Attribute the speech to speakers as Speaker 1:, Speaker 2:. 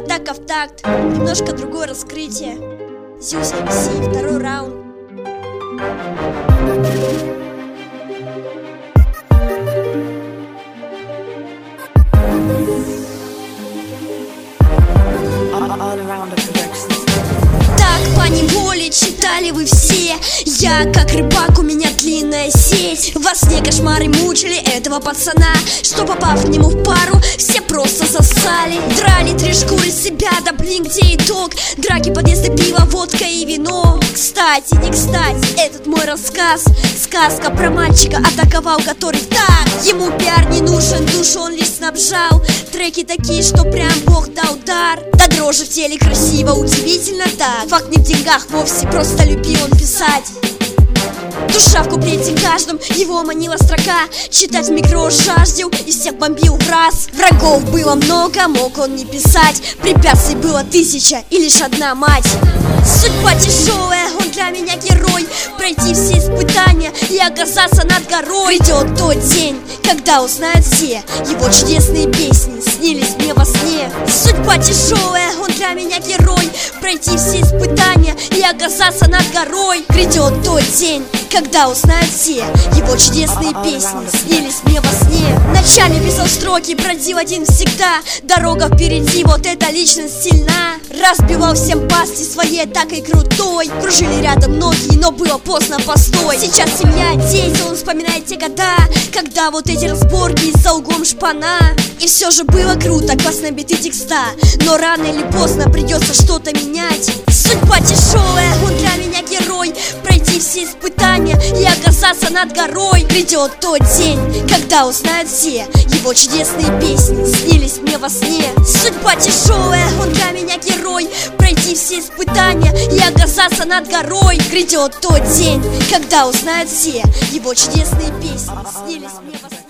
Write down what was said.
Speaker 1: Атака в такт, немножко другое раскрытие. Зюсь МС, второй раунд. Так поневоле читали вы все. Я как рыбак, у меня длинная сеть. Во сне кошмары мучили этого пацана, что попав к нему в пару, все просто сосали. Драли 3 шкуры с себя, да блин, где итог? Драки, подъезды, пиво, водка и вино. Кстати, не кстати, этот мой рассказ сказка про мальчика, атаковал который так. Ему пиар не нужен, душу он лишь снабжал. Треки такие, что прям Бог дал дар. Да дрожи в теле красиво, удивительно так. Факт не в деньгах вовсе, просто любил он писать. Душа в куплете каждом, его манила строка. Читать в микро жаждел и всех бомбил в раз. Врагов было много, мог он не писать. Препятствий было 1000 и лишь одна мать. Судьба тяжелая, он для меня герой. Пройти все испытания и оказаться над горой. Придет тот день, когда узнают все его чудесные песни снились мне во сне. Судьба тяжелая, он для меня герой. Пройти все испытания и оказаться над горой. Придет тот день, когда узнают все его чудесные песни снились мне во сне. Вначале писал строки, бродил один всегда. Дорога впереди, вот эта личность сильна. Разбивал всем пасти своей атакой крутой. Кружили рядом ноги, но было поздно, постой. Сейчас семья, дети, он вспоминает те года, когда вот эти разборки за углом шпана. И все же было круто, классно биты текста, но рано или поздно придется что-то менять. Судьба тяжелая, он для меня герой. Пройти все испытания и оказаться над горой. Придет тот день, когда узнают все его чудесные песни снились мне во сне. Судьба тяжелая, он для меня герой. Пройти все испытания и оказаться над горой. Придет тот день, когда узнают все его чудесные песни снились мне во сне.